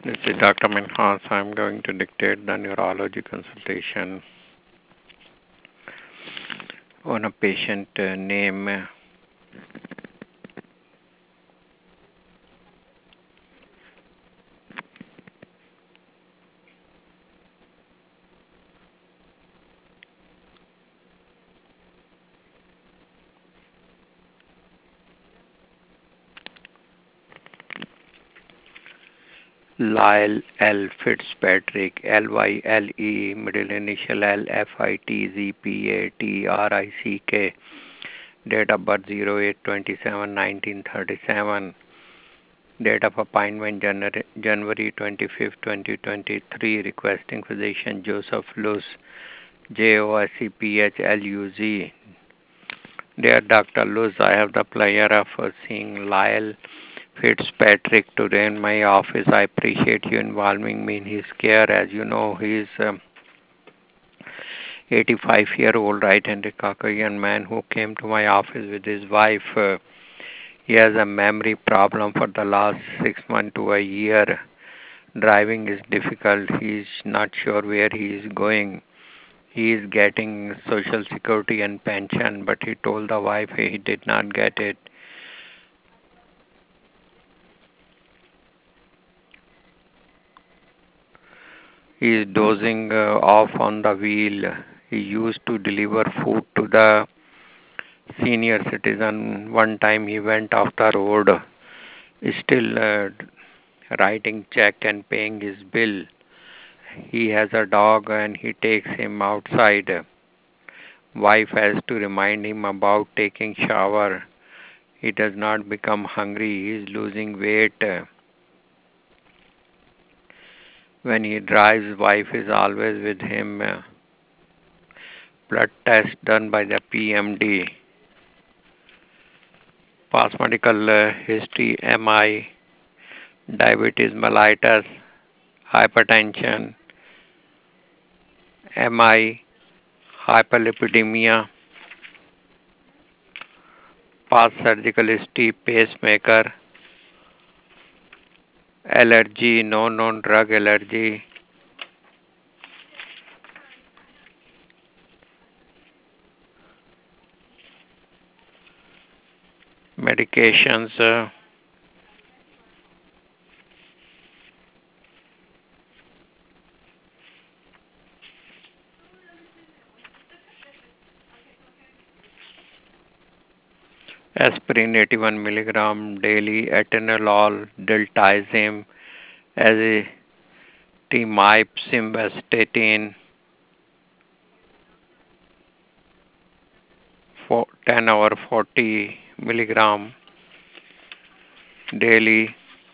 This is Dr. Minhas. I'm going to dictate the neurology consultation on a patient name Lyle L. Fitzpatrick, Lyle, middle initial L, Fitzpatrick. Date of birth 08/27/1937. Date of appointment January 25th, 2023. Requesting physician Joseph Luz, JOSEPHLUZ. Dear Dr. Luz, I have the pleasure of seeing Lyle Fitzpatrick today in my office. I appreciate you involving me in his care. As you know, he is 85-year-old right-handed Caucasian man who came to my office with his wife. He has a memory problem for the last 6 months to a year. Driving is difficult. He is not sure where he is going. He is getting Social Security and pension, but he told the wife he did not get it. He is dozing off on the wheel. He used to deliver food to the senior citizen. One time he went off the road, still writing check and paying his bill. He has a dog and he takes him outside. Wife has to remind him about taking shower. He does not become hungry. He is losing weight. When he drives, wife is always with him. Blood test done by the PMD. Past medical history, MI, diabetes mellitus, hypertension, MI, hyperlipidemia, past surgical history, pacemaker, allergy, no known drug allergy, medications, aspirin 81 milligram daily, atenolol, diltiazem, azithromycin, simvastatin, 10 over 40 milligram daily.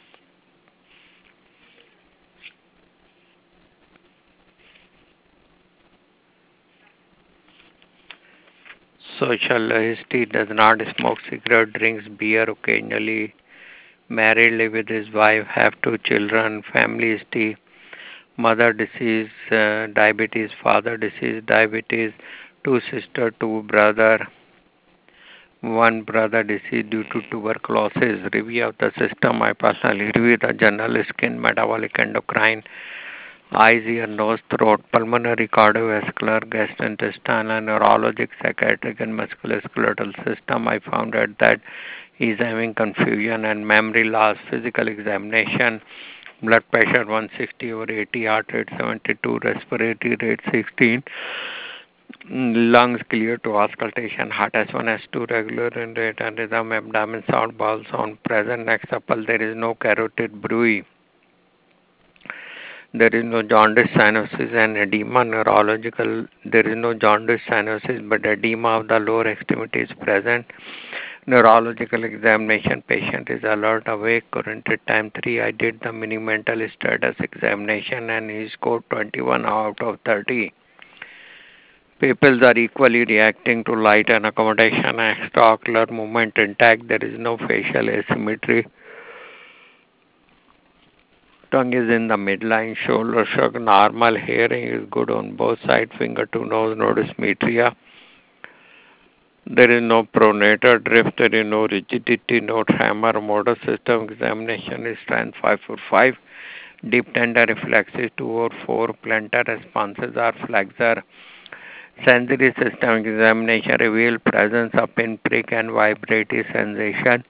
Social history: does not smoke cigarette, drinks beer occasionally, married, live with his wife, have 2 children. Family history: mother deceased, diabetes, father deceased, diabetes, 2 sisters, 2 brother, 1 brother deceased due to tuberculosis. Review of the system: I personally review the general, skin, metabolic, endocrine, eyes, ear, nose, throat, pulmonary, cardiovascular, gastrointestinal, neurologic, psychiatric, and musculoskeletal system. I found out that he is having confusion and memory loss. Physical examination: blood pressure 160 over 80, heart rate 72, respiratory rate 16, lungs clear to auscultation, heart S1, S2 regular in rate and rhythm, abdomen sound, bowel sound present, next supple. There is no carotid bruit. There is no jaundice, cyanosis, and edema. Neurological: there is no jaundice, cyanosis, but edema of the lower extremity is present. Neurological examination: patient is alert, awake, current time 3. I did the mini mental status examination and he scored 21 out of 30. Pupils are equally reacting to light and accommodation. Extraocular movement intact. There is no facial asymmetry. Tongue is in the midline, shoulder shrug normal, hearing is good on both sides, finger to nose, no dysmetria. There is no pronator drift, there is no rigidity, no tremor. Motor system examination is strength 5 for 5. Deep tender reflexes 2 or 4. Plantar responses are flexor. Sensory system examination revealed presence of pinprick and vibratory sensation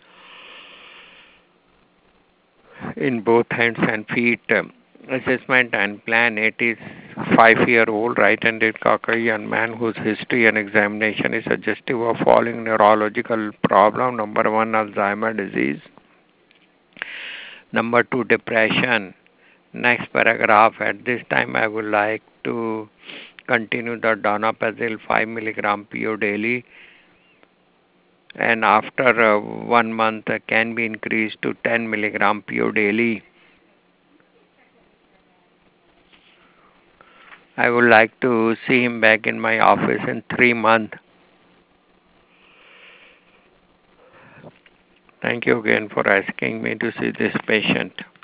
in both hands and feet. Assessment and plan. It is 5-year-old right-handed Caucasian man whose history and examination is suggestive of following neurological problem. Number one, Alzheimer disease. Number two, depression. Next paragraph. At this time, I would like to continue the donepezil 5 milligram PO daily, and after 1 month can be increased to 10 milligram PO daily. I would like to see him back in my office in 3 months. Thank you again for asking me to see this patient.